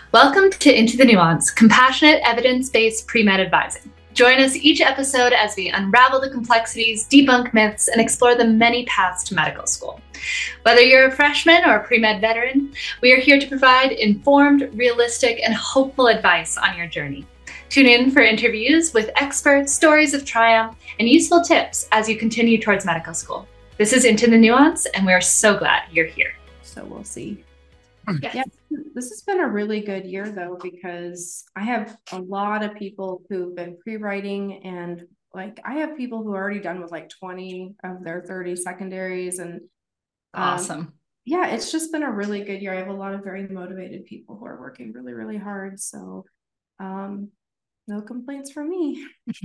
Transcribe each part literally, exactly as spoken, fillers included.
Welcome to Into the Nuance, compassionate, evidence-based pre-med advising. Join us each episode as we unravel the complexities, debunk myths, and explore the many paths to medical school. Whether you're a freshman or a pre-med veteran, we are here to provide informed, realistic, and hopeful advice on your journey. Tune in for interviews with experts, stories of triumph, and useful tips as you continue towards medical school. This is Into the Nuance, and we're so glad you're here. So we'll see. Yes. Yeah, this has been a really good year though, because I have a lot of people who've been pre-writing, and like I have people who are already done with like twenty of their thirty secondaries, and um, awesome. Yeah, it's just been a really good year. I have a lot of very motivated people who are working really, really hard. So um, no complaints from me.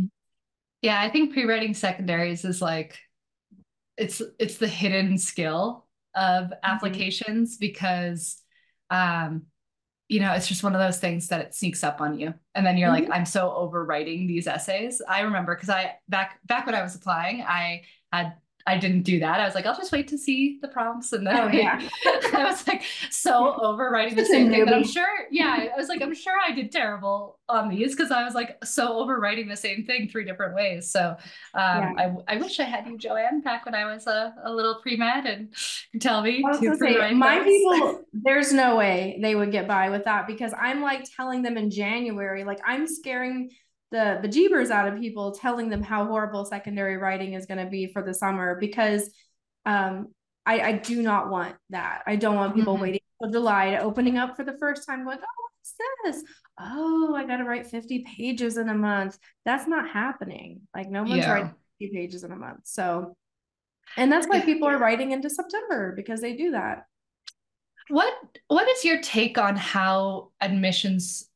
Yeah, I think pre-writing secondaries is like, it's it's the hidden skill of applications, mm-hmm. because um you know, it's just one of those things that it sneaks up on you. And then you're mm-hmm. like, I'm so overwriting these essays. I remember because I back back when I was applying, I had I didn't do that. I was like, I'll just wait to see the prompts. And then oh, yeah. I was like so overwriting the same thing that I'm sure, yeah, I was like, I'm sure I did terrible on these because I was like so overwriting the same thing three different ways. So um, yeah. I, I wish I had you, Joanne, back when I was a, a little pre-med and tell me to say, my those. people, there's no way they would get by with that, because I'm like telling them in January, like I'm scaring the bejeebers out of people, telling them how horrible secondary writing is going to be for the summer, because um, I, I do not want that. I don't want people mm-hmm. waiting until July to opening up for the first time going, oh, what's this? Oh, I got to write fifty pages in a month. That's not happening. Like no one's yeah. writing fifty pages in a month. So, and that's why people are writing into September, because they do that. What, what is your take on how admissions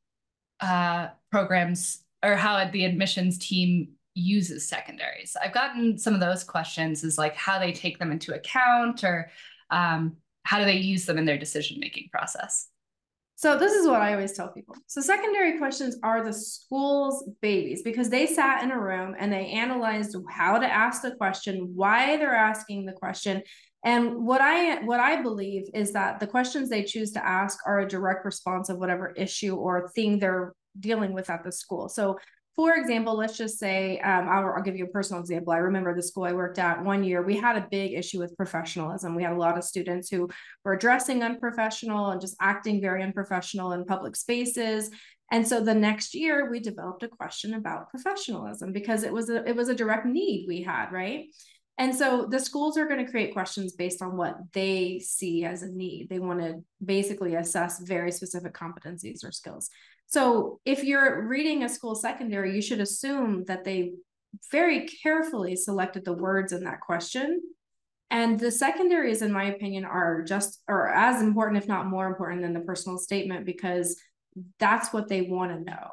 uh, programs or how the admissions team uses secondaries? I've gotten some of those questions, is like how they take them into account, or um, how do they use them in their decision-making process? So this is what I always tell people. So secondary questions are the school's babies, because they sat in a room and they analyzed how to ask the question, why they're asking the question. And what I what I believe is that the questions they choose to ask are a direct response of whatever issue or thing they're dealing with at the school. So for example, let's just say, um, I'll, I'll give you a personal example. I remember the school I worked at one year, we had a big issue with professionalism. We had a lot of students who were dressing unprofessional and just acting very unprofessional in public spaces. And so the next year we developed a question about professionalism, because it was a, it was a direct need we had, right? And so the schools are going to create questions based on what they see as a need. They want to basically assess very specific competencies or skills. So if you're reading a school secondary, you should assume that they very carefully selected the words in that question. And the secondaries, in my opinion, are just or as important, if not more important, than the personal statement, because that's what they want to know,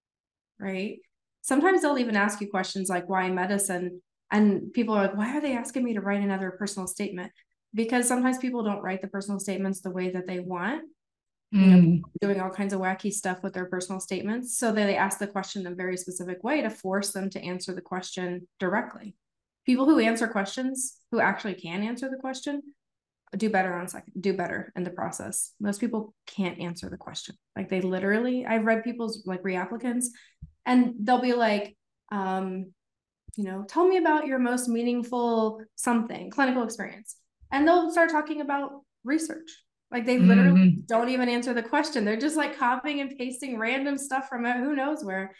right? Sometimes they'll even ask you questions like, why medicine? And people are like, why are they asking me to write another personal statement? Because sometimes people don't write the personal statements the way that they want. You know, mm. doing all kinds of wacky stuff with their personal statements. So they ask the question in a very specific way to force them to answer the question directly. People who answer questions, who actually can answer the question, do better on second, do better in the process. Most people can't answer the question. Like they literally, I've read people's like reapplicants, and they'll be like, um, you know, tell me about your most meaningful something, clinical experience. And they'll start talking about research. Like they literally mm-hmm. don't even answer the question. They're just like copying and pasting random stuff from it, who knows where.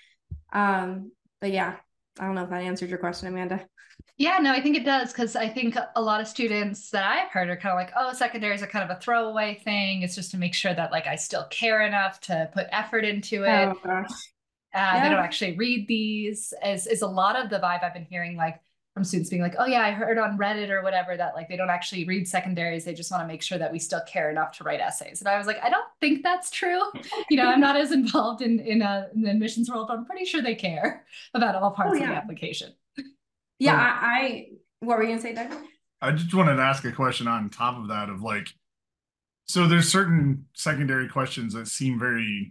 Um, but yeah, I don't know if that answered your question, Amanda. Yeah, no, I think it does, because I think a lot of students that I've heard are kind of like, oh, secondaries are kind of a throwaway thing. It's just to make sure that like I still care enough to put effort into it. Oh gosh. Uh, yeah. They don't actually read these. Is is a lot of the vibe I've been hearing, like from students being like, oh yeah, I heard on Reddit or whatever that like they don't actually read secondaries. They just want to make sure that we still care enough to write essays. And I was like, I don't think that's true. You know, I'm not as involved in in, a, in the admissions world, but I'm pretty sure they care about all parts oh, yeah. of the application. Yeah, um, I, I what were you gonna say, Doug? I just wanted to ask a question on top of that of like, so there's certain secondary questions that seem very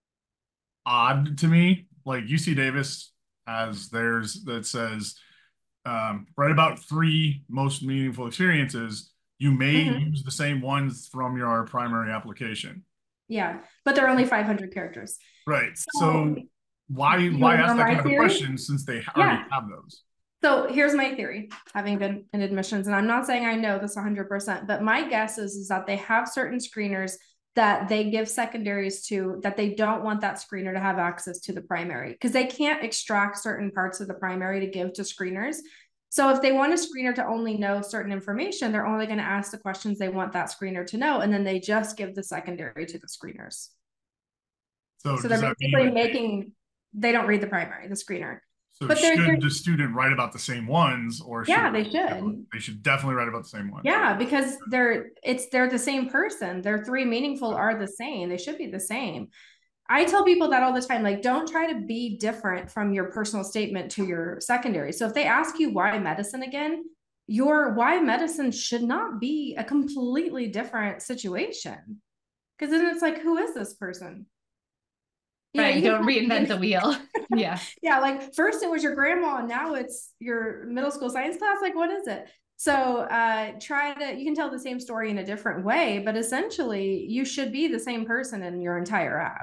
odd to me. Like U C Davis has theirs that says, um, write about three most meaningful experiences. You may mm-hmm. use the same ones from your primary application. Yeah, but they're only five hundred characters. Right. So, so why you why wanna ask know that my kind of a theory? question since they already Yeah. have those? So here's my theory, having been in admissions, and I'm not saying I know this one hundred percent, but my guess is, is that they have certain screeners that they give secondaries to, that they don't want that screener to have access to the primary, because they can't extract certain parts of the primary to give to screeners. So if they want a screener to only know certain information, they're only going to ask the questions they want that screener to know, and then they just give the secondary to the screeners. So, So does they're that basically mean making, they don't read the primary, the screener. so But they're, should they're, the student write about the same ones, or should yeah, they should. they should definitely write about the same ones? Yeah, because they're it's they're the same person. Their three meaningful are the same. They should be the same. I tell people that all the time, like, don't try to be different from your personal statement to your secondary. So if they ask you why medicine again, your why medicine should not be a completely different situation. Because then it's like, who is this person? You right, know, you don't reinvent the wheel. Yeah. Yeah, like first it was your grandma and now it's your middle school science class. Like, what is it? So uh, try to, you can tell the same story in a different way, but essentially you should be the same person in your entire app.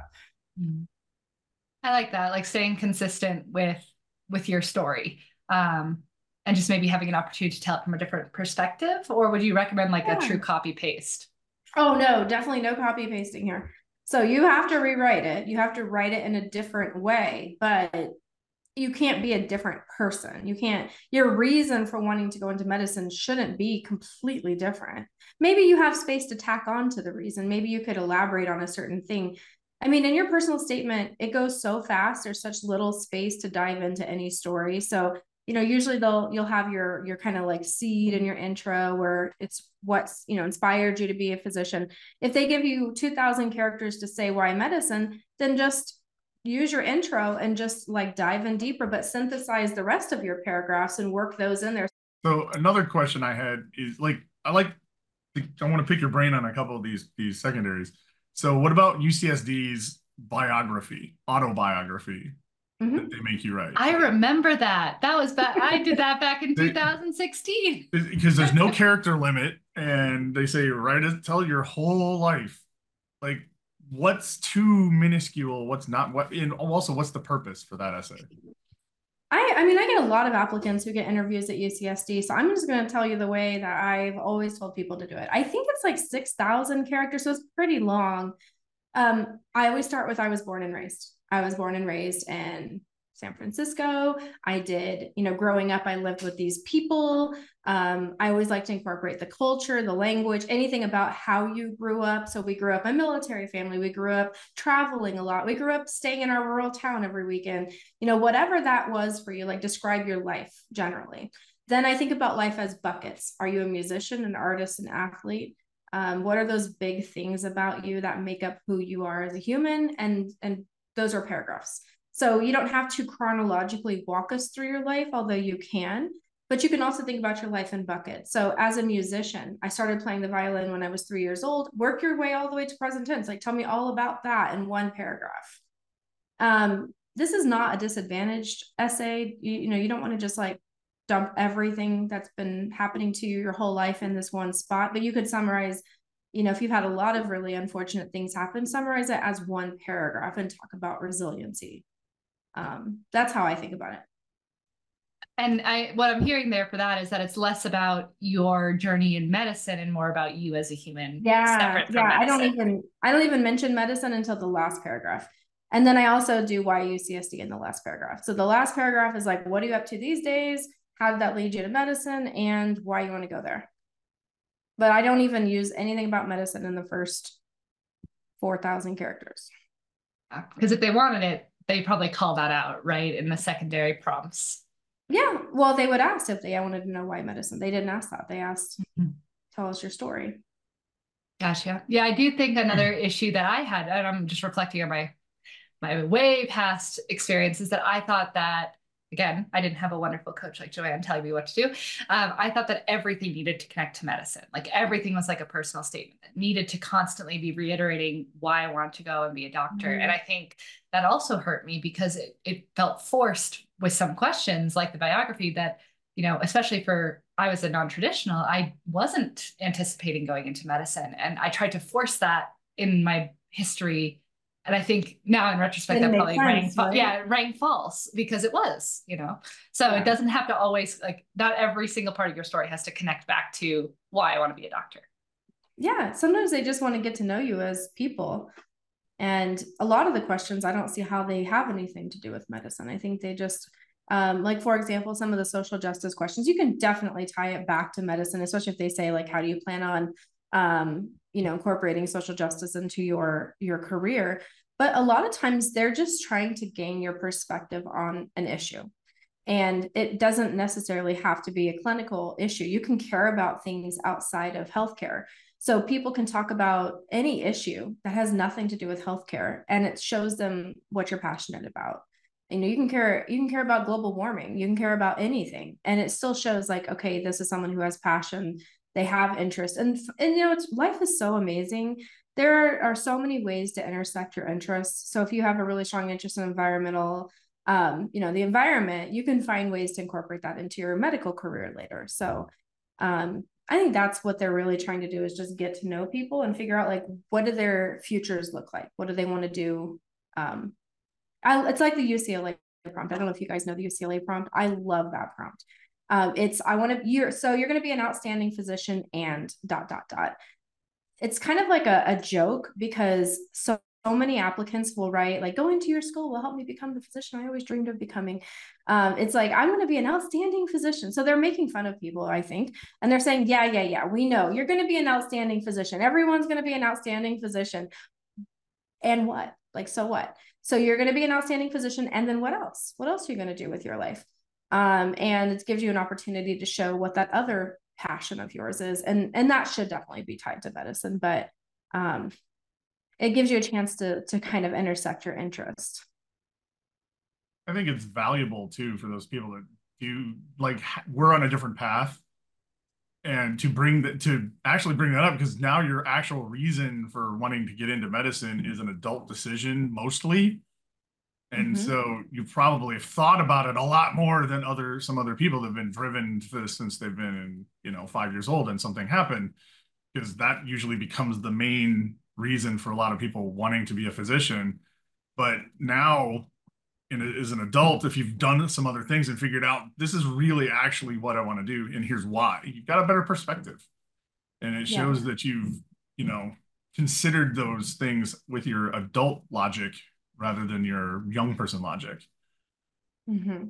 I like that, like staying consistent with with your story, um, and just maybe having an opportunity to tell it from a different perspective. Or would you recommend like yeah. a true copy paste? Oh no, definitely no copy pasting here. So you have to rewrite it. You have to write it in a different way, but you can't be a different person. You can't, your reason for wanting to go into medicine shouldn't be completely different. Maybe you have space to tack on to the reason. Maybe you could elaborate on a certain thing. I mean, in your personal statement, it goes so fast. There's such little space to dive into any story. So, you know, usually they'll, you'll have your, your kind of like seed in your intro where it's what's, you know, inspired you to be a physician. If they give you two thousand characters to say why medicine, then just use your intro and just like dive in deeper, but synthesize the rest of your paragraphs and work those in there. So another question I had is like, I like, I want to pick your brain on a couple of these, these secondaries. So what about U C S D's biography, autobiography mm-hmm. that they make you write? I remember that. That was back. I did that back in two thousand sixteen. Because there's no character limit, and they say write it, tell your whole life. Like, what's too minuscule? What's not? What? And also, what's the purpose for that essay? I, I mean, I get a lot of applicants who get interviews at U C S D. So I'm just going to tell you the way that I've always told people to do it. I think it's like six thousand characters, so it's pretty long. Um, I always start with I was born and raised. I was born and raised in San Francisco. I did, you know, growing up, I lived with these people. Um, I always like to incorporate the culture, the language, anything about how you grew up. So we grew up a military family. We grew up traveling a lot. We grew up staying in our rural town every weekend. You know, whatever that was for you, like describe your life generally. Then I think about life as buckets. Are you a musician, an artist, an athlete? Um, what are those big things about you that make up who you are as a human? And, and those are paragraphs. So you don't have to chronologically walk us through your life, although you can, but you can also think about your life in buckets. So as a musician, I started playing the violin when I was three years old. Work your way all the way to present tense. Like, tell me all about that in one paragraph. Um, this is not a disadvantaged essay. You, you know, you don't want to just like dump everything that's been happening to you your whole life in this one spot, but you could summarize, you know, if you've had a lot of really unfortunate things happen, summarize it as one paragraph and talk about resiliency. Um, that's how I think about it. And I, what I'm hearing there for that is that it's less about your journey in medicine and more about you as a human. Yeah, yeah. Medicine. I don't even, I don't even mention medicine until the last paragraph. And then I also do why U C S D in the last paragraph. So the last paragraph is like, what are you up to these days? How did that lead you to medicine and why you want to go there? But I don't even use anything about medicine in the first four thousand characters. Because if they wanted it, they probably call that out, right? In the secondary prompts. Yeah. Well, they would ask if they wanted to know why medicine. They didn't ask that. They asked, mm-hmm. tell us your story. Gotcha. Yeah, I do think another issue that I had, and I'm just reflecting on my, my way past experiences, that I thought that, again, I didn't have a wonderful coach like Joanne telling me what to do. Um, I thought that everything needed to connect to medicine. Like everything was like a personal statement that needed to constantly be reiterating why I want to go and be a doctor. Mm-hmm. And I think that also hurt me because it, it felt forced with some questions like the biography that, you know, especially for, I was a non-traditional, I wasn't anticipating going into medicine. And I tried to force that in my history. And I think now in retrospect, Didn't that make probably sense, rang, right? yeah, it rang false because it was, you know. So Yeah. it doesn't have to always, like, not every single part of your story has to connect back to why I want to be a doctor. Yeah, sometimes they just want to get to know you as people. And a lot of the questions, I don't see how they have anything to do with medicine. I think they just, um, like, for example, some of the social justice questions, you can definitely tie it back to medicine, especially if they say, like, how do you plan on, um, you know, incorporating social justice into your, your career? But a lot of times they're just trying to gain your perspective on an issue. And it doesn't necessarily have to be a clinical issue. You can care about things outside of healthcare. So people can talk about any issue that has nothing to do with healthcare, and it shows them what you're passionate about. You know, you can care, you can care about global warming, you can care about anything, and it still shows, like, okay, this is someone who has passion, they have interest. And, and you know, it's, life is so amazing. There are so many ways to intersect your interests. So if you have a really strong interest in environmental, um, you know, the environment, you can find ways to incorporate that into your medical career later. So um, I think that's what they're really trying to do, is just get to know people and figure out, like, what do their futures look like? What do they want to do? Um, I, it's like the U C L A prompt. I don't know if you guys know the U C L A prompt. I love that prompt. Um, it's, I want to, you're, so you're going to be an outstanding physician and dot, dot, dot. It's kind of like a, a joke, because so so many applicants will write, like, going to your school will help me become the physician I always dreamed of becoming. Um, it's like, I'm going to be an outstanding physician. So they're making fun of people, I think. And they're saying, yeah, yeah, yeah, we know you're going to be an outstanding physician. Everyone's going to be an outstanding physician. And what? Like, so what? So you're going to be an outstanding physician. And then what else? What else are you going to do with your life? Um, and it gives you an opportunity to show what that other passion of yours is. And, and that should definitely be tied to medicine. But um, it gives you a chance to to kind of intersect your interest. I think it's valuable too for those people that do, like, we're on a different path, and to bring that, to actually bring that up, because now your actual reason for wanting to get into medicine is an adult decision mostly. And mm-hmm. so you probably have thought about it a lot more than other some other people that have been driven to this since they've been, you know, five years old and something happened, because that usually becomes the main reason for a lot of people wanting to be a physician. But now, in a, as an adult, if you've done some other things and figured out this is really actually what I want to do, and here's why, you've got a better perspective, and it shows yeah. that you've, you know, considered those things with your adult logic rather than your young person logic. Mm-hmm.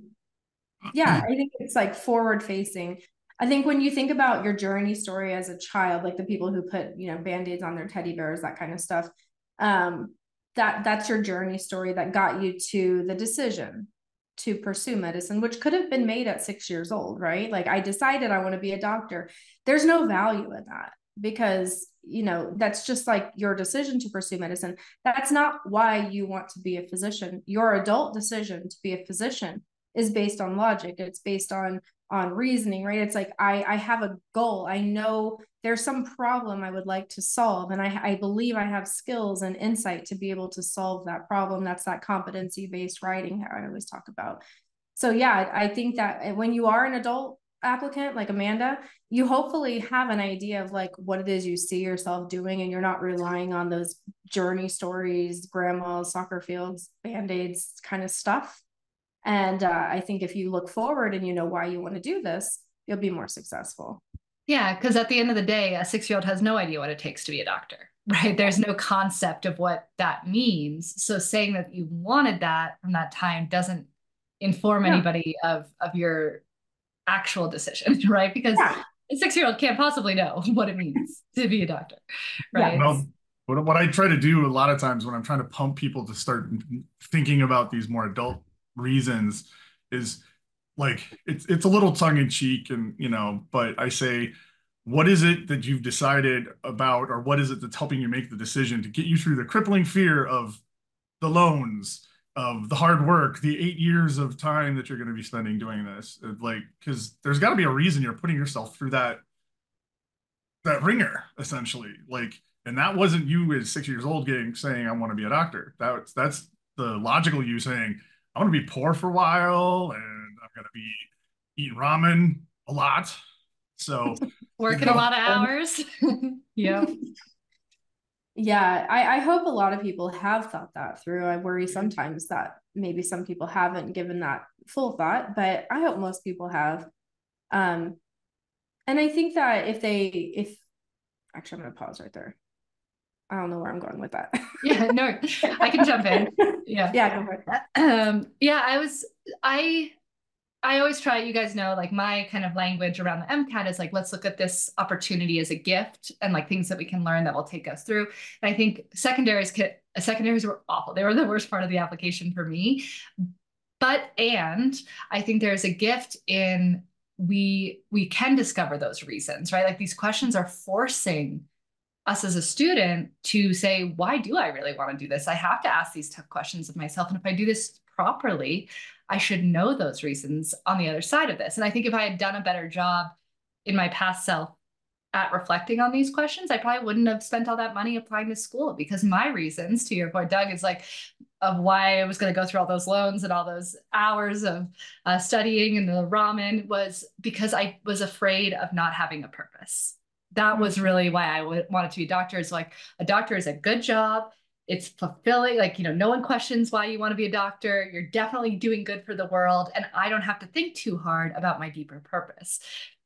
Yeah, I think it's like forward facing. I think when you think about your journey story as a child, like the people who put, you know, Band-Aids on their teddy bears, that kind of stuff, um, that that's your journey story that got you to the decision to pursue medicine, which could have been made at six years old, right? Like, I decided I want to be a doctor. There's no value in that, because, you know, that's just like your decision to pursue medicine. That's not why you want to be a physician. Your adult decision to be a physician is based on logic. It's based on on reasoning, right? It's like, I, I have a goal. I know there's some problem I would like to solve. And I, I believe I have skills and insight to be able to solve that problem. That's that competency-based writing I always talk about. So yeah, I think that when you are an adult applicant, like Amanda, you hopefully have an idea of, like, what it is you see yourself doing, and you're not relying on those journey stories, grandma's, soccer fields, Band-Aids kind of stuff. And uh, I think if you look forward and you know why you want to do this, you'll be more successful. Yeah, because at the end of the day, a six-year-old has no idea what it takes to be a doctor, right? There's no concept of what that means. So saying that you wanted that from that time doesn't inform yeah. anybody of, of your actual decision, right? Because yeah. a six-year-old can't possibly know what it means to be a doctor, right? Yeah. Well, what, what I try to do a lot of times when I'm trying to pump people to start thinking about these more adult reasons is, like, it's it's a little tongue in cheek, and, you know, but I say, what is it that you've decided about, or what is it that's helping you make the decision to get you through the crippling fear of the loans, of the hard work, the eight years of time that you're going to be spending doing this? Like, because there's got to be a reason you're putting yourself through that that ringer, essentially. Like, and that wasn't you as six years old getting saying, I want to be a doctor. That's that's the logical you saying, I want to be poor for a while, and I'm going to be eating ramen a lot. So working you know, a lot of hours. Yeah. Yeah, I, I hope a lot of people have thought that through. I worry sometimes that maybe some people haven't given that full thought, but I hope most people have. Um, and I think that if they, if actually, I'm going to pause right there. I don't know where I'm going with that. Yeah, no, I can jump in. Yeah. Yeah, go for it. Um, yeah, I was, I, I always try, you guys know, like my kind of language around the MCAT is like, let's look at this opportunity as a gift and like things that we can learn that will take us through. And I think secondaries could, secondaries were awful. They were the worst part of the application for me. But, and I think there's a gift in we, we can discover those reasons, right? Like these questions are forcing us as a student to say, why do I really want to do this? I have to ask these tough questions of myself. And if I do this properly, I should know those reasons on the other side of this. And I think if I had done a better job in my past self at reflecting on these questions, I probably wouldn't have spent all that money applying to school, because my reasons, to your point, Doug, is like of why I was going to go through all those loans and all those hours of uh, studying and the ramen was because I was afraid of not having a purpose. That was really why I w- wanted to be a doctor. It's like a doctor is a good job. It's fulfilling. Like, you know, no one questions why you want to be a doctor. You're definitely doing good for the world. And I don't have to think too hard about my deeper purpose.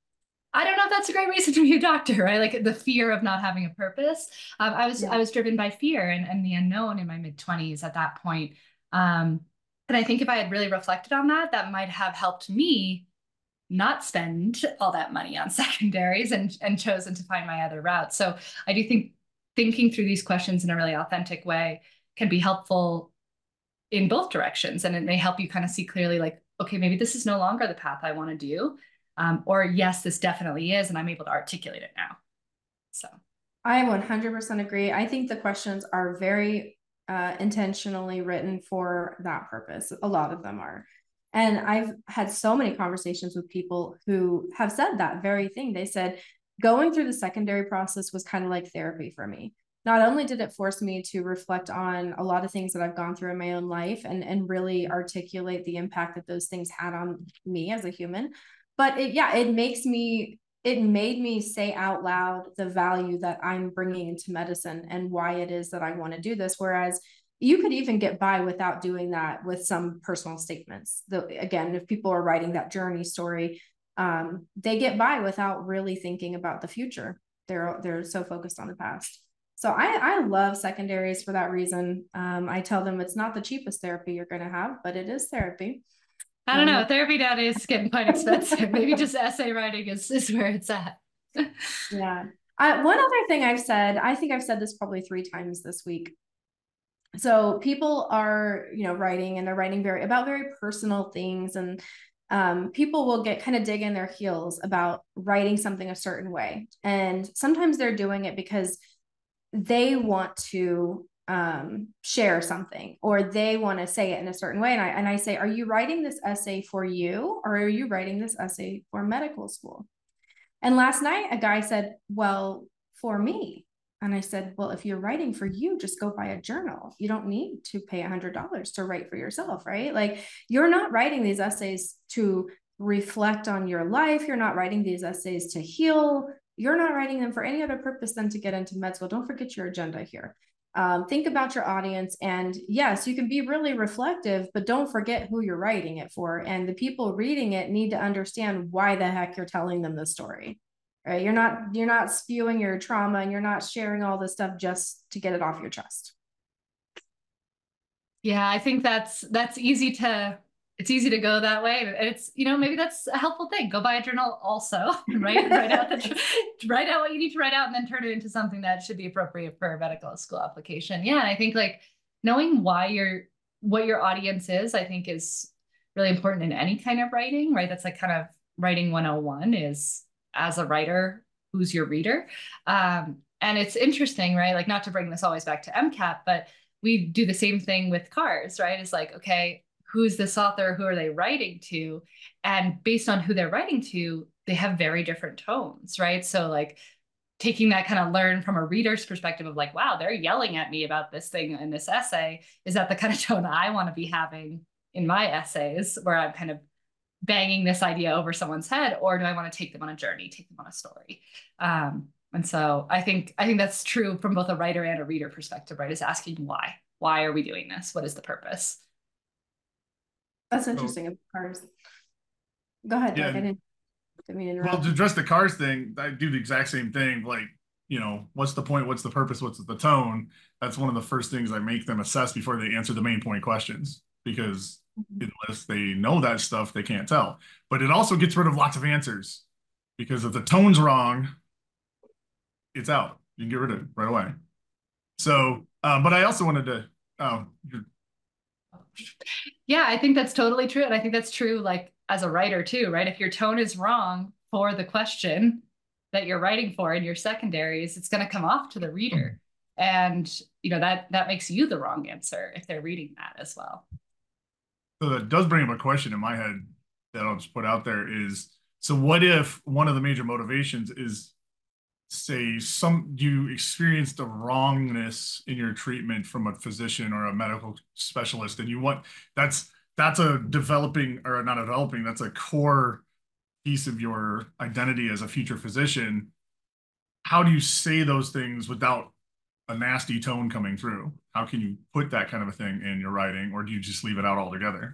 I don't know if that's a great reason to be a doctor, right? Like the fear of not having a purpose. Um, I was, yeah. I was driven by fear and, and the unknown in my mid twenties at that point. Um, and I think if I had really reflected on that, that might have helped me not spend all that money on secondaries and, and chosen to find my other route. So I do think thinking through these questions in a really authentic way can be helpful in both directions. And it may help you kind of see clearly, like, okay, maybe this is no longer the path I want to do. Um, or yes, this definitely is, and I'm able to articulate it now. So I one hundred percent agree. I think the questions are very uh, intentionally written for that purpose. A lot of them are. And I've had so many conversations with people who have said that very thing. They said, going through the secondary process was kind of like therapy for me. Not only did it force me to reflect on a lot of things that I've gone through in my own life and, and really articulate the impact that those things had on me as a human, but it, yeah, it makes me, it made me say out loud the value that I'm bringing into medicine and why it is that I want to do this. Whereas you could even get by without doing that with some personal statements. The, again, if people are writing that journey story, um, they get by without really thinking about the future. They're, they're so focused on the past. So I, I love secondaries for that reason. Um, I tell them it's not the cheapest therapy you're going to have, but it is therapy. I don't know. Therapy nowadays is getting quite expensive. Maybe just essay writing is, is where it's at. Yeah. I, one other thing I've said, I think I've said this probably three times this week. So people are, you know, writing and they're writing very about very personal things, and um, people will get kind of dig in their heels about writing something a certain way. And sometimes they're doing it because they want to um, share something, or they want to say it in a certain way. And I, and I say, are you writing this essay for you, or are you writing this essay for medical school? And last night a guy said, well, for me. And I said, well, if you're writing for you, just go buy a journal. You don't need to pay a hundred dollars to write for yourself, right? Like, you're not writing these essays to reflect on your life. You're not writing these essays to heal. You're not writing them for any other purpose than to get into med school. Don't forget your agenda here. Um, think about your audience. And yes, you can be really reflective, but don't forget who you're writing it for. And the people reading it need to understand why the heck you're telling them the story. Right? You're not, you're not spewing your trauma, and you're not sharing all this stuff just to get it off your chest. Yeah, I think that's, that's easy to, it's easy to go that way. And it's, you know, maybe that's a helpful thing. Go buy a journal also, right? Write out the, write out what you need to write out, and then turn it into something that should be appropriate for a medical school application. Yeah. I think like knowing why you're, what your audience is, I think is really important in any kind of writing, right? That's like kind of writing one oh one is, as a writer, who's your reader? Um, and it's interesting, right? Like, not to bring this always back to MCAT, but we do the same thing with cars, right? It's like, okay, who's this author? Who are they writing to? And based on who they're writing to, they have very different tones, right? So like taking that kind of learn from a reader's perspective of like, wow, they're yelling at me about this thing in this essay. Is that the kind of tone I want to be having in my essays, where I'm kind of banging this idea over someone's head? Or do I want to take them on a journey, take them on a story? Um, And so I think I think that's true from both a writer and a reader perspective, right? Is asking why. Why are we doing this? What is the purpose? That's interesting. So, cars. Go ahead, yeah. Doug. I didn't, didn't mean to interrupt. Well, to address the cars thing, I do the exact same thing. Like, you know, what's the point? What's the purpose? What's the tone? That's one of the first things I make them assess before they answer the main point questions, because mm-hmm. unless they know that stuff, they can't tell. But it also gets rid of lots of answers, because if the tone's wrong, it's out. You can get rid of it right away. So, uh, but I also wanted to, oh, you're... yeah, I think that's totally true. And I think that's true, like, as a writer too, right? If your tone is wrong for the question that you're writing for in your secondaries, it's going to come off to the reader. And, you know, that, that makes you the wrong answer if they're reading that as well. So that does bring up a question in my head that I'll just put out there is, so what if one of the major motivations is, say, some you experienced a wrongness in your treatment from a physician or a medical specialist, and you want, that's, that's a developing, or not a developing, that's a core piece of your identity as a future physician. How do you say those things without a nasty tone coming through? How can you put that kind of a thing in your writing, or do you just leave it out altogether?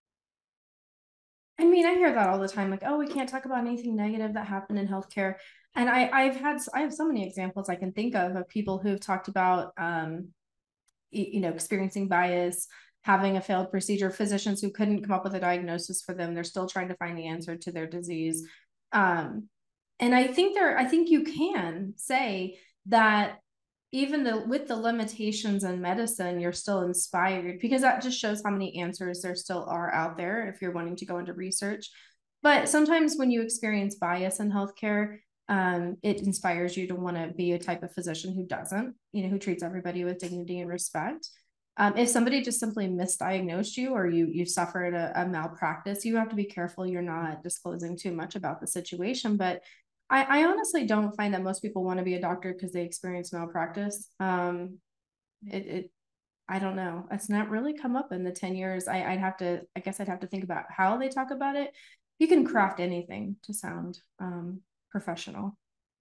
I mean, I hear that all the time, like, oh, we can't talk about anything negative that happened in healthcare. And I, I've had, I have so many examples I can think of of people who've talked about, um, you know, experiencing bias, having a failed procedure, physicians who couldn't come up with a diagnosis for them. They're still trying to find the answer to their disease. Um, and I think there, I think you can say that even the, with the limitations in medicine, you're still inspired, because that just shows how many answers there still are out there if you're wanting to go into research. But sometimes when you experience bias in healthcare, um, it inspires you to want to be a type of physician who doesn't, you know, who treats everybody with dignity and respect. Um, if somebody just simply misdiagnosed you, or you you suffered a, a malpractice, you have to be careful you're not disclosing too much about the situation. But I, I honestly don't find that most people want to be a doctor because they experience malpractice. Um, it, it, I don't know. It's not really come up in the ten years. I, I'd have to, I guess I'd have to think about how they talk about it. You can craft anything to sound um, professional.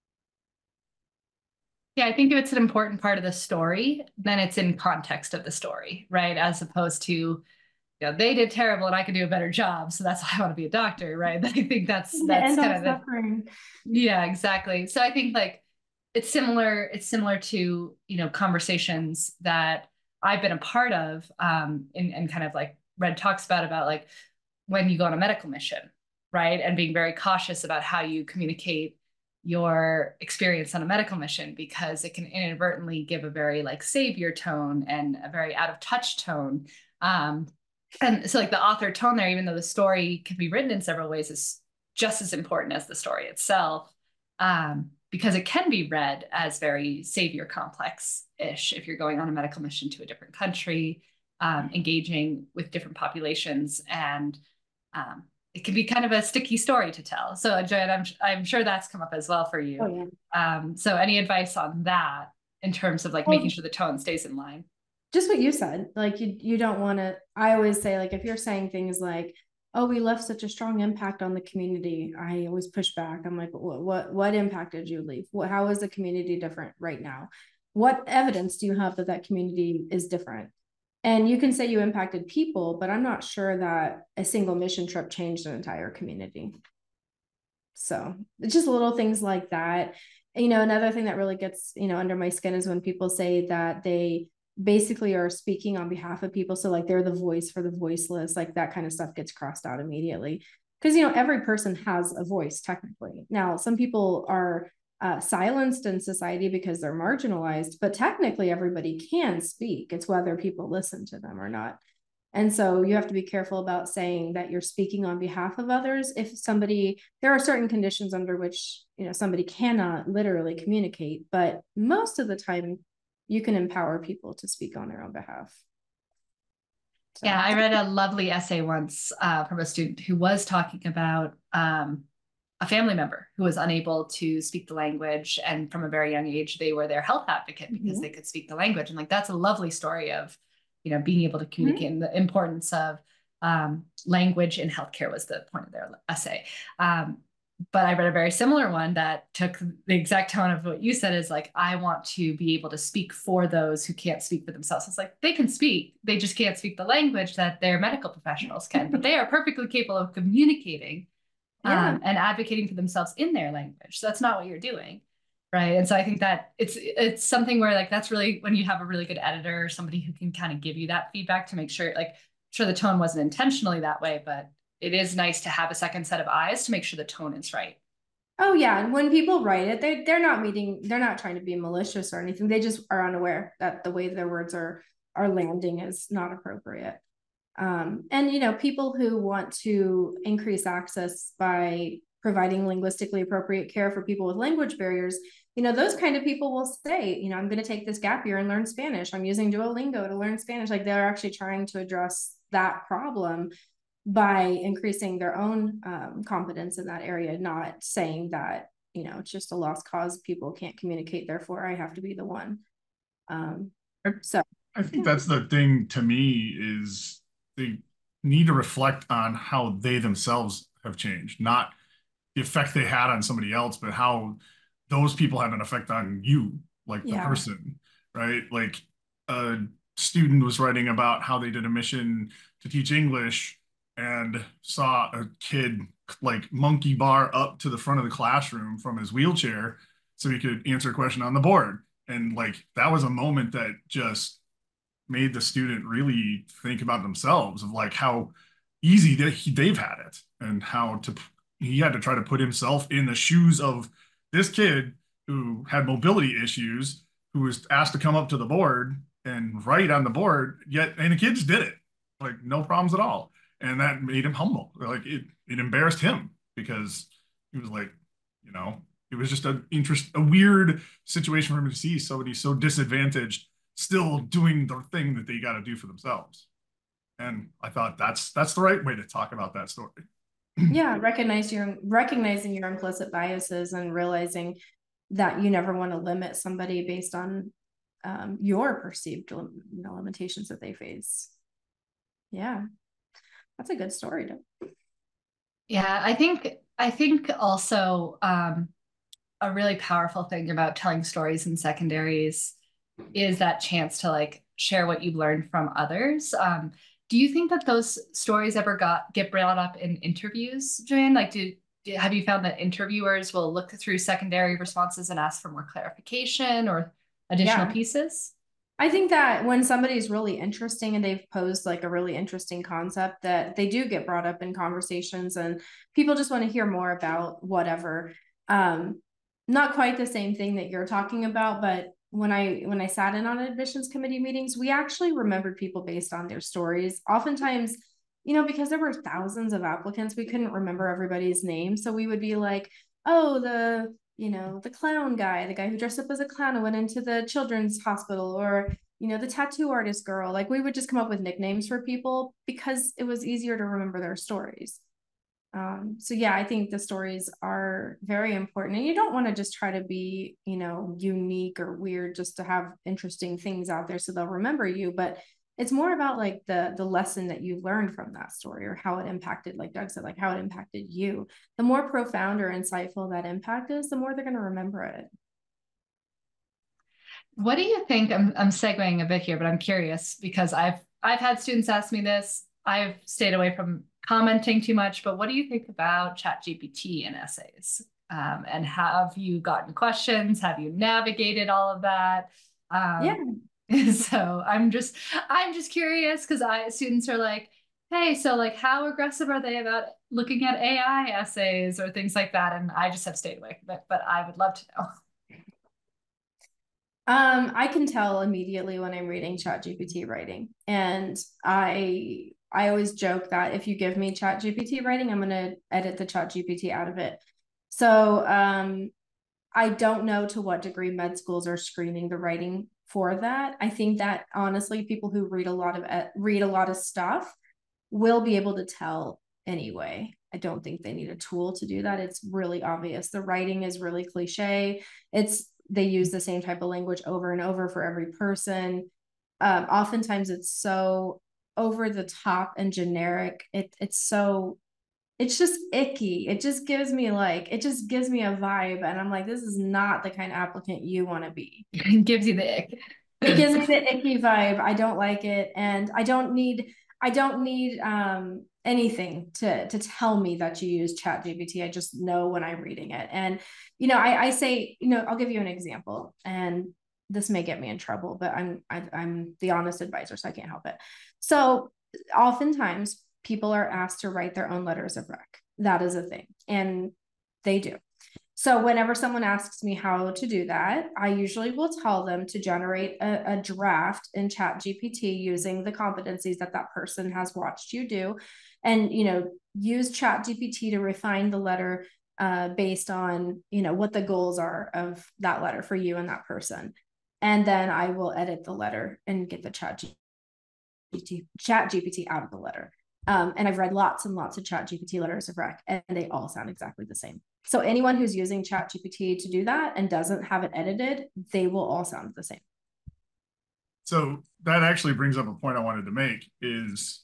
Yeah, I think if it's an important part of the story, then it's in context of the story, right? As opposed to, you know, they did terrible and I could do a better job, so that's why I want to be a doctor, right? I think that's that's kind of the, yeah, exactly. So I think like it's similar. It's similar to, you know, conversations that I've been a part of, um, and and kind of like Red talks about about like when you go on a medical mission, right, and being very cautious about how you communicate your experience on a medical mission, because it can inadvertently give a very like savior tone and a very out of touch tone. Um, and so like the author tone there, even though the story can be written in several ways, is just as important as the story itself, um, because it can be read as very savior complex-ish if you're going on a medical mission to a different country, um, engaging with different populations, and um, it can be kind of a sticky story to tell. So Joanne, I'm, I'm sure that's come up as well for you. Oh, yeah. Um, so any advice on that in terms of like well, making sure the tone stays in line? Just what you said, like you, you don't want to, I always say, like, if you're saying things like, oh, we left such a strong impact on the community, I always push back. I'm like, what, what, what impact did you leave? What, how is the community different right now? What evidence do you have that that community is different? And you can say you impacted people, but I'm not sure that a single mission trip changed an entire community. So it's just little things like that. You know, another thing that really gets, you know, under my skin is when people say that they basically are speaking on behalf of people. So like they're the voice for the voiceless, like that kind of stuff gets crossed out immediately. Because, you know, every person has a voice technically. Now, some people are Uh, silenced in society because they're marginalized, but technically everybody can speak. It's whether people listen to them or not. And so you have to be careful about saying that you're speaking on behalf of others. If somebody, there are certain conditions under which, you know, somebody cannot literally communicate, but most of the time you can empower people to speak on their own behalf. So. Yeah, I read a lovely essay once uh, from a student who was talking about um, a family member who was unable to speak the language, and from a very young age they were their health advocate because mm-hmm. they could speak the language. And like that's a lovely story of, you know, being able to communicate, mm-hmm. and the importance of um, language in healthcare was the point of their essay. Um, but I read a very similar one that took the exact tone of what you said, is like, I want to be able to speak for those who can't speak for themselves. It's like, they can speak, they just can't speak the language that their medical professionals can, but they are perfectly capable of communicating Yeah. um, and advocating for themselves in their language. So that's not what you're doing. Right. And so I think that it's it's something where like that's really when you have a really good editor or somebody who can kind of give you that feedback to make sure, like, sure the tone wasn't intentionally that way, but it is nice to have a second set of eyes to make sure the tone is right. Oh yeah, and when people write it, they they're not meeting, they're not trying to be malicious or anything. They just are unaware that the way their words are are landing is not appropriate. Um, and you know, people who want to increase access by providing linguistically appropriate care for people with language barriers, you know, those kind of people will say, you know, I'm going to take this gap year and learn Spanish. I'm using Duolingo to learn Spanish. Like they're actually trying to address that problem by increasing their own um, competence in that area, not saying that, you know, it's just a lost cause. People can't communicate, therefore I have to be the one. Um, so I think that's the thing to me is they need to reflect on how they themselves have changed, not the effect they had on somebody else, but how those people have an effect on you, like the yeah. person, right? Like a student was writing about how they did a mission to teach English and saw a kid like monkey bar up to the front of the classroom from his wheelchair so he could answer a question on the board. And like that was a moment that just made the student really think about themselves of like how easy they, they've had it and how to he had to try to put himself in the shoes of this kid who had mobility issues, who was asked to come up to the board and write on the board, yet and the kids did it like no problems at all. And that made him humble. Like it it embarrassed him because he was like, you know, it was just an interest a weird situation for him to see somebody so disadvantaged still doing the thing that they got to do for themselves. And I thought that's that's the right way to talk about that story. Yeah, recognize your recognizing your implicit biases and realizing that you never want to limit somebody based on um, your perceived you know, limitations that they face. Yeah, that's a good story. To... Yeah, I think I think also um, a really powerful thing about telling stories in secondaries is that chance to like share what you've learned from others. Um, do you think that those stories ever got get brought up in interviews, Joanne? Like, do, have you found that interviewers will look through secondary responses and ask for more clarification or additional yeah. pieces? I think that when somebody's really interesting and they've posed like a really interesting concept, that they do get brought up in conversations and people just want to hear more about whatever. Um, not quite the same thing that you're talking about, but when I when I sat in on admissions committee meetings, we actually remembered people based on their stories. Oftentimes, you know, because there were thousands of applicants, we couldn't remember everybody's name. So we would be like, oh, the, you know, the clown guy, the guy who dressed up as a clown and went into the children's hospital, or, you know, the tattoo artist girl. Like we would just come up with nicknames for people because it was easier to remember their stories. Um, so yeah, I think the stories are very important, and you don't want to just try to be, you know, unique or weird just to have interesting things out there so they'll remember you. But it's more about like the the lesson that you learned from that story or how it impacted, like Doug said, like how it impacted you. The more profound or insightful that impact is, the more they're going to remember it. What do you think? I'm I'm segueing a bit here, but I'm curious because I've I've had students ask me this. I've stayed away from commenting too much, but what do you think about ChatGPT and essays? Um, and have you gotten questions? Have you navigated all of that? Um, yeah. So I'm just I'm just curious because I students are like, hey, so like how aggressive are they about looking at A I essays or things like that? And I just have stayed away from it, but I would love to know. Um, I can tell immediately when I'm reading ChatGPT writing, and I I always joke that if you give me ChatGPT writing, I'm going to edit the ChatGPT out of it. So um, I don't know to what degree med schools are screening the writing for that. I think that honestly, people who read a lot of read a lot of stuff will be able to tell anyway. I don't think they need a tool to do that. It's really obvious. The writing is really cliche. It's they use the same type of language over and over for every person. Um, oftentimes it's so over the top and generic. It, it's so it's just icky. It just gives me like, it just gives me a vibe. And I'm like, this is not the kind of applicant you want to be. It gives you the ick. It gives me the icky vibe. I don't like it. And I don't need, I don't need um, anything to, to tell me that you use ChatGPT. I just know when I'm reading it. And, you know, I, I say, you know, I'll give you an example, and this may get me in trouble, but I'm, I, I'm the honest advisor, so I can't help it. So oftentimes people are asked to write their own letters of rec. That is a thing. And they do. So whenever someone asks me how to do that, I usually will tell them to generate a, a draft in ChatGPT using the competencies that that person has watched you do, and, you know, use ChatGPT to refine the letter uh, based on, you know, what the goals are of that letter for you and that person. And then I will edit the letter and get the ChatGPT ChatGPT out of the letter. Um, and I've read lots and lots of ChatGPT letters of rec, and they all sound exactly the same. So anyone who's using ChatGPT to do that and doesn't have it edited, they will all sound the same. So that actually brings up a point I wanted to make is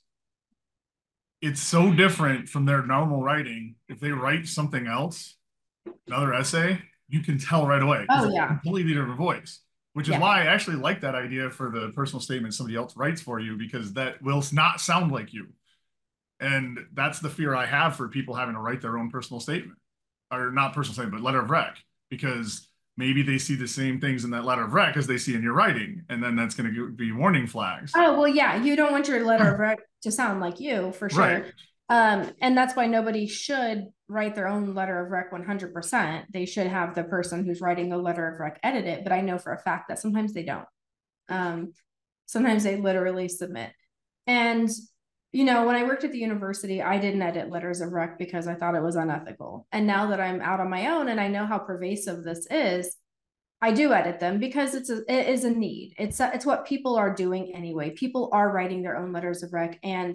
it's so different from their normal writing. If they write something else, another essay, you can tell right away. Oh, it's yeah. a completely different voice, which is Yeah. why I actually like that idea for the personal statement somebody else writes for you, because that will not sound like you. And that's the fear I have for people having to write their own personal statement. Or not personal statement, but letter of rec, because maybe they see the same things in that letter of rec as they see in your writing, and then that's going to be warning flags. Oh, well, yeah, you don't want your letter of rec to sound like you, for sure. Right. Um, and that's why nobody should write their own letter of rec one hundred percent. They should have the person who's writing the letter of rec edit it, but I know for a fact that sometimes they don't. Um, sometimes they literally submit. And you know, when I worked at the university, I didn't edit letters of rec because I thought it was unethical. And now that I'm out on my own and I know how pervasive this is, I do edit them because it's a, it is a need. It's a, it's what people are doing anyway. People are writing their own letters of rec, and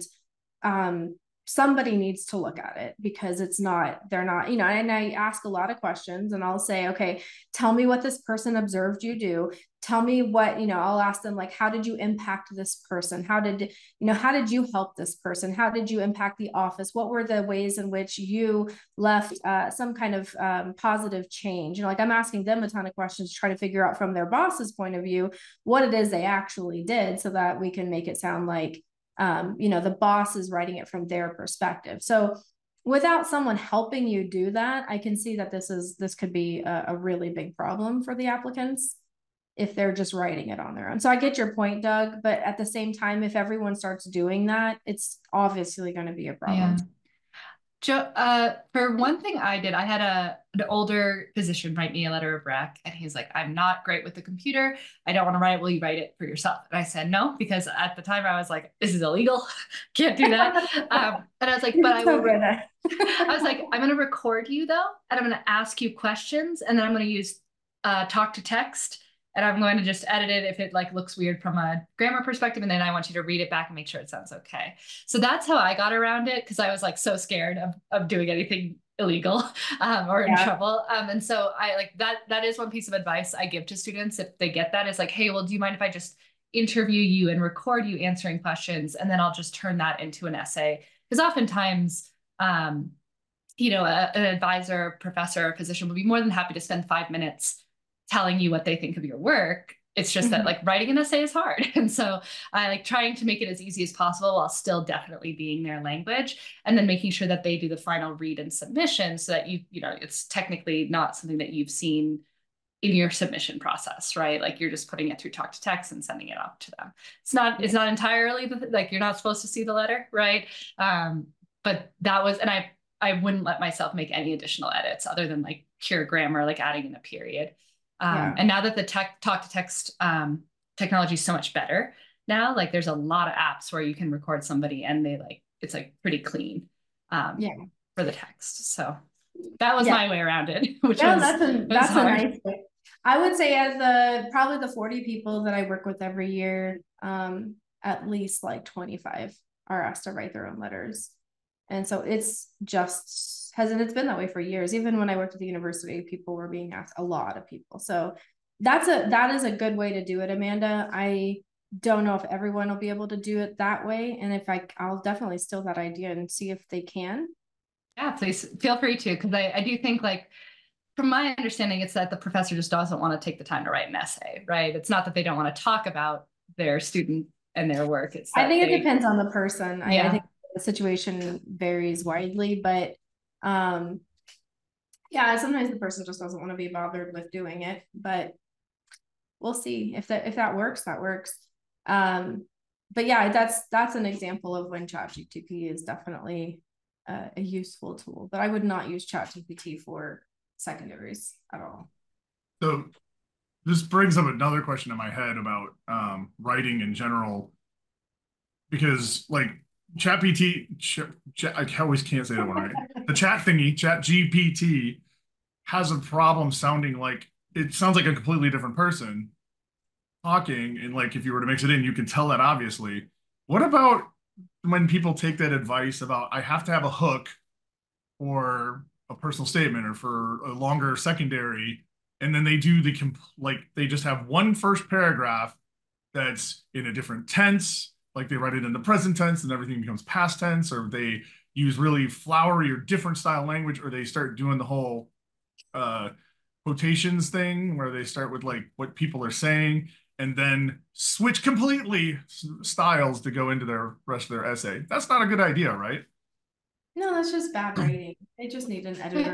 um, somebody needs to look at it, because it's not, they're not, you know, and I ask a lot of questions, and I'll say, okay, tell me what this person observed you do. Tell me what, you know, I'll ask them, like, how did you impact this person? How did, you know, how did you help this person? How did you impact the office? What were the ways in which you left uh, some kind of um, positive change? You know, like, I'm asking them a ton of questions to try to figure out from their boss's point of view what it is they actually did, so that we can make it sound like, um, you know, the boss is writing it from their perspective. So without someone helping you do that, I can see that this is, this could be a, a really big problem for the applicants if they're just writing it on their own. So I get your point, Doug, but at the same time, if everyone starts doing that, it's obviously going to be a problem. Yeah. Joe, uh, for one thing I did, I had a an older physician write me a letter of rec, and he's like, I'm not great with the computer. I don't want to write it. Will you write it for yourself? And I said, no, because at the time I was like, this is illegal. Can't do that. um, and I was like, but I will. I was like, I'm going to record you though, and I'm going to ask you questions, and then I'm going to use uh, talk to text. And I'm going to just edit it if it like looks weird from a grammar perspective. And then I want you to read it back and make sure it sounds okay. So that's how I got around it, because I was like so scared of, of doing anything illegal um, or in yeah. trouble. Um, and so I like that, that is one piece of advice I give to students if they get that, is like, hey, well, do you mind if I just interview you and record you answering questions? And then I'll just turn that into an essay. Because oftentimes, um, you know, a, an advisor, professor, or physician would be more than happy to spend five minutes telling you what they think of your work. It's just that like writing an essay is hard. And so I like trying to make it as easy as possible while still definitely being their language, and then making sure that they do the final read and submission, so that you, you know, it's technically not something that you've seen in your submission process, right? Like you're just putting it through talk to text and sending it off to them. It's not, it's not entirely the, like, you're not supposed to see the letter, right? Um, but that was, and I, I wouldn't let myself make any additional edits other than like pure grammar, like adding in a period. Um, yeah. And now that the tech talk to text um, technology is so much better now, like there's a lot of apps where you can record somebody and they like, it's like pretty clean um, yeah. for the text. So that was yeah. my way around it, which yeah, was, that's a, that's a nice way. I would say as the, probably the forty people that I work with every year, um, at least like twenty-five are asked to write their own letters. And so it's just, hasn't, it's been that way for years. Even when I worked at the university, people were being asked, a lot of people. So that's a, that is a good way to do it, Amanda. I don't know if everyone will be able to do it that way. And if I, I'll definitely steal that idea and see if they can. Yeah, please feel free to, because I, I do think, like, from my understanding, it's that the professor just doesn't want to take the time to write an essay, right? It's not that they don't want to talk about their student and their work. It's that I think they, it depends on the person. Yeah. I, I think the situation varies widely, but um, yeah, sometimes the person just doesn't want to be bothered with doing it, but we'll see if that if that works, that works. Um, but yeah, that's that's an example of when ChatGPT is definitely uh, a useful tool. But I would not use ChatGPT for secondaries at all. So this brings up another question in my head about um, writing in general, because like ChatGPT, ch ch I always can't say that one right. The chat thingy, ChatGPT, has a problem sounding like, it sounds like a completely different person talking, and like if you were to mix it in, you can tell that obviously. What about when people take that advice about I have to have a hook or a personal statement or for a longer secondary, and then they do the comp like they just have one first paragraph that's in a different tense, like they write it in the present tense and everything becomes past tense, or they use really flowery or different style language, or they start doing the whole uh quotations thing where they start with like what people are saying and then switch completely styles to go into their rest of their essay. That's not a good idea, right? No, that's just bad writing. They just need an editor.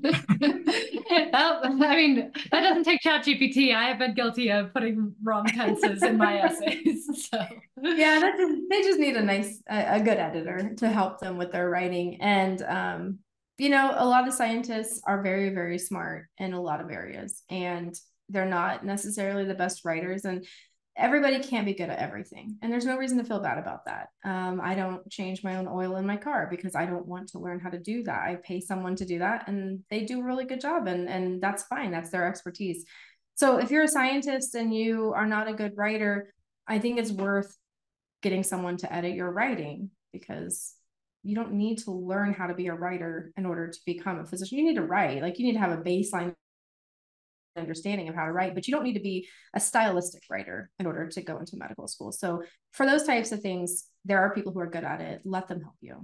That, I mean, that doesn't take ChatGPT. I have been guilty of putting wrong tenses in my essays. So yeah, that's just, they just need a nice, a, a good editor to help them with their writing. And um, you know, a lot of scientists are very, very smart in a lot of areas, and they're not necessarily the best writers. And everybody can't be good at everything, and there's no reason to feel bad about that. um, I don't change my own oil in my car because I don't want to learn how to do that. I pay someone to do that, and they do a really good job, and and that's fine. That's their expertise. So if you're a scientist and you are not a good writer, I think it's worth getting someone to edit your writing, because you don't need to learn how to be a writer in order to become a physician. You need to write, like you need to have a baseline understanding of how to write, but you don't need to be a stylistic writer in order to go into medical school. So for those types of things, there are people who are good at it. Let them help you.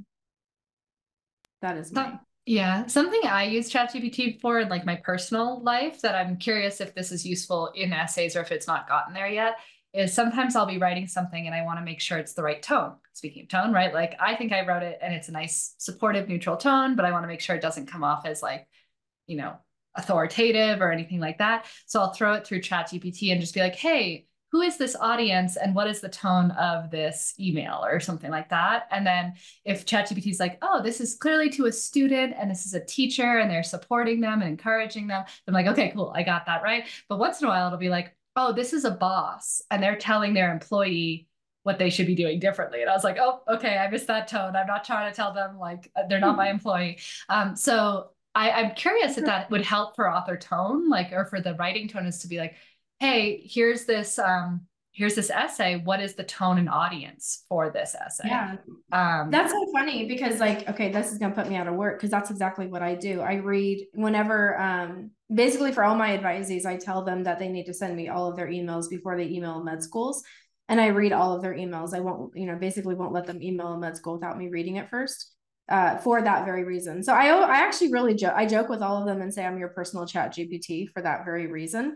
That is my yeah, something I use ChatGPT for in like my personal life that I'm curious if this is useful in essays or if it's not gotten there yet is sometimes I'll be writing something and I want to make sure it's the right tone. Speaking of tone, right? Like I think I wrote it and it's a nice supportive neutral tone, but I want to make sure it doesn't come off as like, you know, authoritative or anything like that. So I'll throw it through ChatGPT and just be like, hey, who is this audience and what is the tone of this email or something like that. And then if ChatGPT is like, oh, this is clearly to a student and this is a teacher and they're supporting them and encouraging them, I'm like, okay, cool, I got that right. But once in a while, it'll be like, oh, this is a boss and they're telling their employee what they should be doing differently. And I was like, oh, okay, I missed that tone. I'm not trying to tell them like they're not my employee. Um, so I, I'm curious if that would help for author tone, like, or for the writing tone is to be like, hey, here's this, um, here's this essay. What is the tone and audience for this essay? Yeah. Um, that's so funny because like, okay, this is going to put me out of work because that's exactly what I do. I read whenever, um, basically for all my advisees, I tell them that they need to send me all of their emails before they email med schools. And I read all of their emails. I won't, you know, basically won't let them email a med school without me reading it first. Uh, for that very reason. So I, I actually really joke, I joke with all of them and say I'm your personal ChatGPT for that very reason.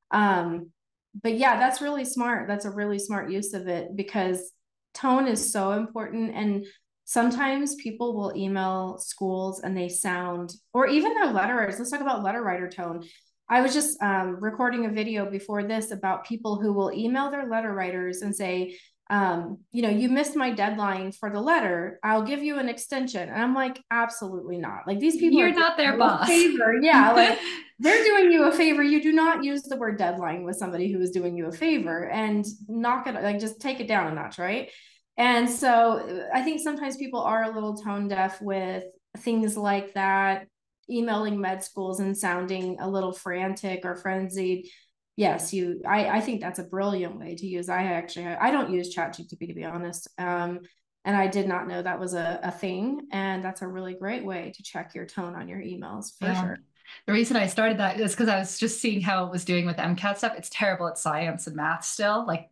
Um, but yeah, that's really smart. That's a really smart use of it because tone is so important. And sometimes people will email schools and they sound, or even their letter writers. Let's talk about letter writer tone. I was just um, recording a video before this about people who will email their letter writers and say, um, you know, you missed my deadline for the letter. I'll give you an extension. And I'm like, absolutely not. Like these people You're are not their boss. Favor. Yeah. Like they're doing you a favor. You do not use the word deadline with somebody who is doing you a favor and knock it, like just take it down a notch. Right. And so I think sometimes people are a little tone deaf with things like that, emailing med schools and sounding a little frantic or frenzied. Yes, you, I, I think that's a brilliant way to use. I actually, I don't use ChatGPT to be honest. Um, and I did not know that was a, a thing. And that's a really great way to check your tone on your emails for yeah. sure. The reason I started that is because I was just seeing how it was doing with MCAT stuff. It's terrible at science and math still. Like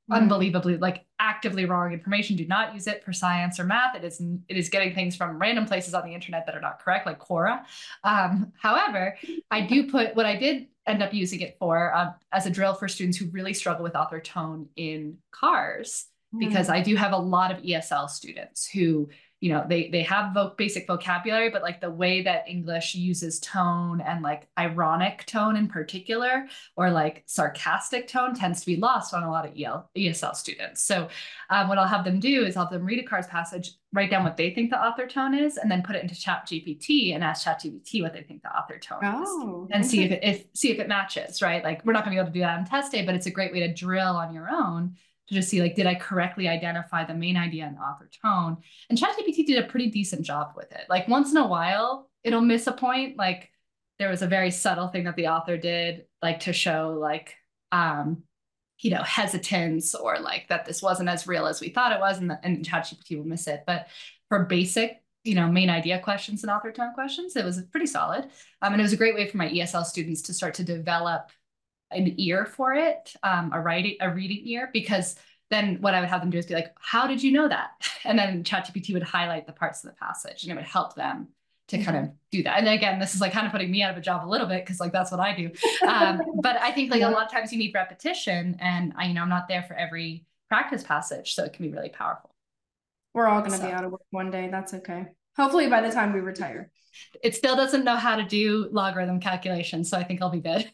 unbelievably like actively wrong information. Do not use it for science or math. It is it is getting things from random places on the internet that are not correct, like Quora. Um, however, I do put what I did end up using it for uh, as a drill for students who really struggle with author tone in cars, because mm. I do have a lot of E S L students who, you know, they they have vo- basic vocabulary, but like the way that English uses tone and like ironic tone in particular, or like sarcastic tone, tends to be lost on a lot of E L, E S L students. So um, what I'll have them do is I'll have them read a Cars passage, write down what they think the author tone is, and then put it into ChatGPT and ask ChatGPT what they think the author tone oh, is, and see if it if see if it matches, right? Like we're not gonna be able to do that on test day, but it's a great way to drill on your own to just see like, did I correctly identify the main idea and author tone? And ChatGPT did a pretty decent job with it. Like once in a while, it'll miss a point. Like there was a very subtle thing that the author did, like to show like, um, you know, hesitance or like that this wasn't as real as we thought it was, and, the, and ChatGPT will miss it. But for basic, you know, main idea questions and author tone questions, it was pretty solid. Um, and it was a great way for my E S L students to start to develop an ear for it, um, a writing, a reading ear, because then what I would have them do is be like, how did you know that? And then ChatGPT would highlight the parts of the passage and it would help them to mm-hmm. kind of do that. And again, this is like kind of putting me out of a job a little bit, because like that's what I do. Um, but I think like yeah. a lot of times you need repetition, and I, you know, I'm not there for every practice passage, so it can be really powerful. We're all going to so. be out of work one day. That's okay. Hopefully by the time we retire. It still doesn't know how to do logarithm calculations, so I think I'll be good.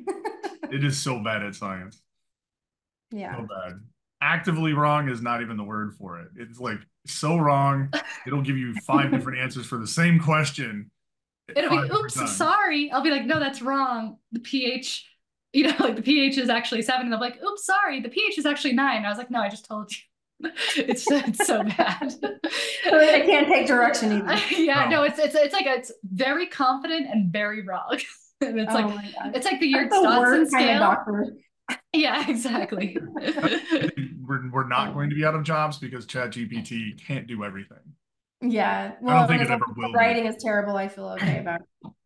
It is so bad at science. Yeah. So bad. Actively wrong is not even the word for it. It's like so wrong. It'll give you five different answers for the same question. It'll be, oops, times. sorry. I'll be like, no, that's wrong. The pH, you know, like the pH is actually seven. And they'll be like, oops, sorry. The pH is actually nine. I was like, no, I just told you. It's, it's so bad. I can't take direction either. Yeah, no, no it's, it's, it's like, a, it's very confident and very wrong. And it's oh like it's like the Yerkes Dodson scale. Kind of yeah, exactly. we're we're not going to be out of jobs because ChatGPT can't do everything. Yeah, well, I don't think it ever will. Writing be. is terrible. I feel okay about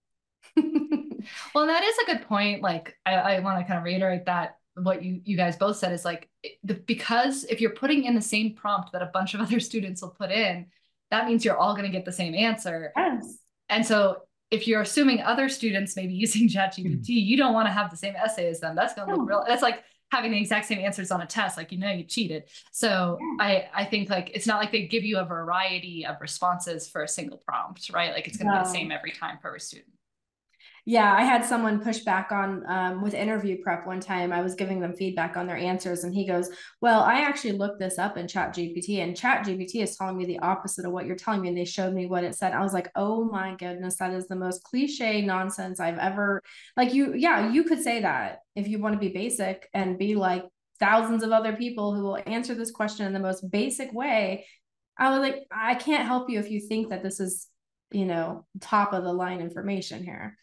it. Well, that is a good point. Like, I, I want to kind of reiterate that what you you guys both said is like the, because if you're putting in the same prompt that a bunch of other students will put in, that means you're all going to get the same answer. Yes. And so if you're assuming other students may be using ChatGPT, mm-hmm. you don't want to have the same essay as them. That's going to look real. That's like having the exact same answers on a test. Like, you know, you cheated. So yeah. I, I think like, it's not like they give you a variety of responses for a single prompt, right? Like it's going to no. be the same every time for every student. Yeah, I had someone push back on um, with interview prep one time. I was giving them feedback on their answers, and he goes, well, I actually looked this up in ChatGPT, and ChatGPT is telling me the opposite of what you're telling me. And they showed me what it said. I was like, oh my goodness, that is the most cliche nonsense I've ever, like you, yeah, you could say that if you want to be basic and be like thousands of other people who will answer this question in the most basic way. I was like, I can't help you if you think that this is, you know, top of the line information here.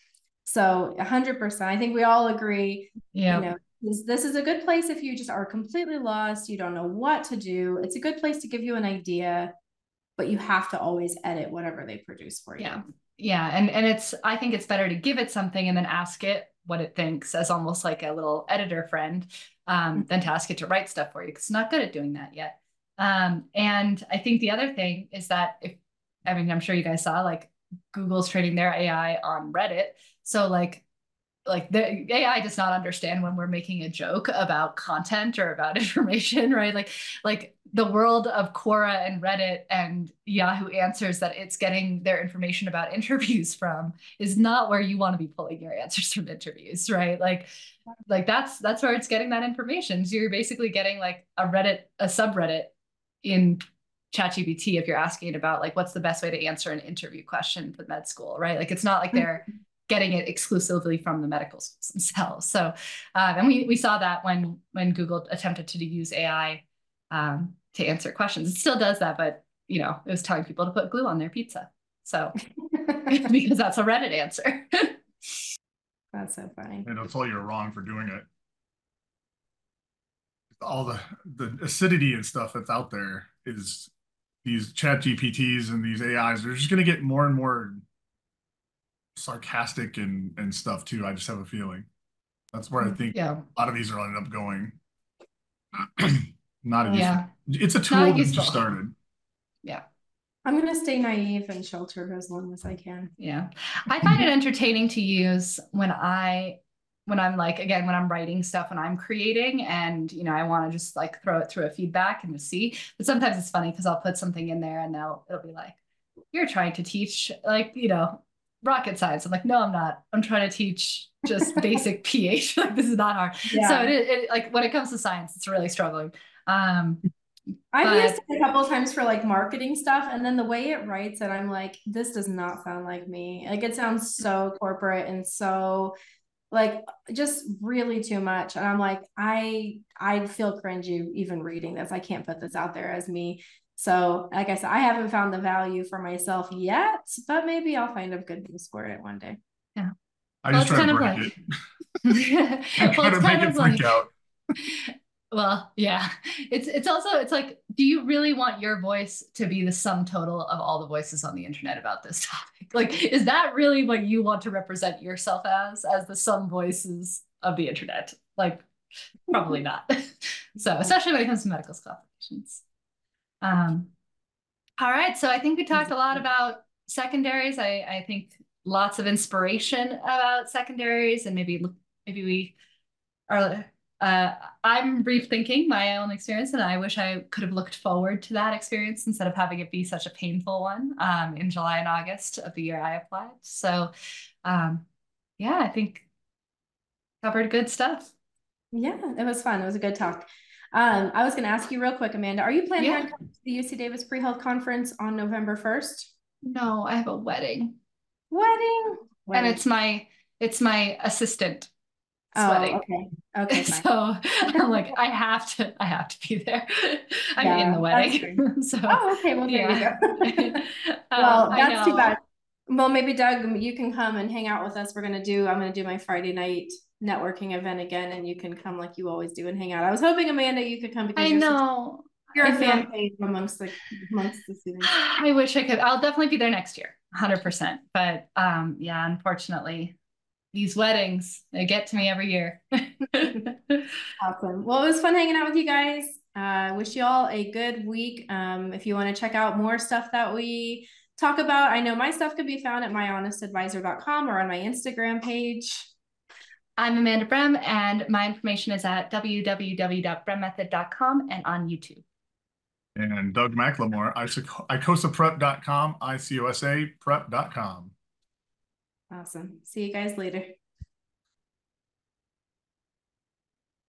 So a hundred percent, I think we all agree, yeah. you know, this, this is a good place if you just are completely lost, you don't know what to do. It's a good place to give you an idea, but you have to always edit whatever they produce for you. Yeah. Yeah. And, and it's, I think it's better to give it something and then ask it what it thinks as almost like a little editor friend, um, mm-hmm. than to ask it to write stuff for you, because it's not good at doing that yet. Um, and I think the other thing is that if, I mean, I'm sure you guys saw like Google's training their A I on Reddit. So like, like the A I does not understand when we're making a joke about content or about information, right? Like, like the world of Quora and Reddit and Yahoo Answers that it's getting their information about interviews from is not where you want to be pulling your answers from interviews, right? Like, like that's, that's where it's getting that information. So you're basically getting like a Reddit, a subreddit in ChatGPT if you're asking about like, what's the best way to answer an interview question for med school, right? Like, it's not like they're getting it exclusively from the medical schools themselves. So, um, and we, we saw that when, when Google attempted to use A I um, to answer questions. It still does that, but you know, it was telling people to put glue on their pizza. So, because that's a Reddit answer. That's so funny. And it'll tell you you're wrong for doing it. All the, the acidity and stuff that's out there is these chat G P Ts and these A Is, they're just going to get more and more sarcastic and, and stuff too. I just have a feeling that's where I think yeah. a lot of these are ending up going. Not a Yeah. useful. It's a tool Not that useful. just started. Yeah. I'm gonna stay naive and sheltered as long as I can. Yeah. I find it entertaining to use when I when I'm like, again, when I'm writing stuff, when I'm creating, and you know, I want to just like throw it through a feedback and just see. But sometimes it's funny because I'll put something in there and they'll it'll be like, you're trying to teach like, you know, rocket science. I'm like, no, I'm not. I'm trying to teach just basic pH. Like this is not hard. Yeah. So it, it like when it comes to science, it's really struggling. Um I've but, used it a couple of times for like marketing stuff, and then the way it writes it, I'm like, this does not sound like me. Like it sounds so corporate and so like just really too much. And I'm like, I I feel cringy even reading this. I can't put this out there as me. So like I said, I haven't found the value for myself yet, but maybe I'll find a good use for it one day. Yeah. I Well, just it's try to kind of break like it. I well, try it's to make kind it of freak like out. well, yeah. It's it's also it's like, do you really want your voice to be the sum total of all the voices on the internet about this topic? Like, is that really what you want to represent yourself as, as the sum voices of the internet? Like, probably not. So, especially when it comes to medical complications. Um, all right. So I think we talked a lot about secondaries. I, I think lots of inspiration about secondaries, and maybe maybe we are uh, I'm rethinking my own experience, and I wish I could have looked forward to that experience instead of having it be such a painful one um, in July and August of the year I applied. So, um, yeah, I think covered good stuff. Yeah, it was fun. It was a good talk. Um, I was going to ask you real quick, Amanda, are you planning Yeah. on coming to the U C Davis Pre-Health Conference on November first? No, I have a wedding. Wedding? Wedding. And it's my it's my assistant oh, wedding. Okay. Okay. Fine. So I'm like, I have to, I have to be there. I'm yeah, in the wedding. So oh, okay. Well, there yeah. you go. um, well, that's too bad. Well, maybe Doug, you can come and hang out with us. We're gonna do. I'm gonna do my Friday night networking event again, and you can come like you always do and hang out. I was hoping Amanda, you could come because I you're know. You're a I fan know. page amongst the amongst the students. I wish I could. I'll definitely be there next year, one hundred percent. But um, yeah, unfortunately, these weddings, they get to me every year. Awesome. Well, it was fun hanging out with you guys. I uh, wish you all a good week. Um, if you want to check out more stuff that we talk about, I know my stuff could be found at my honest advisor dot com or on my Instagram page. I'm Amanda Brem, and my information is at w w w dot brem method dot com and on YouTube. And Doug McLemore, I cosa prep dot com, I C O S A prep dot com. Awesome. See you guys later.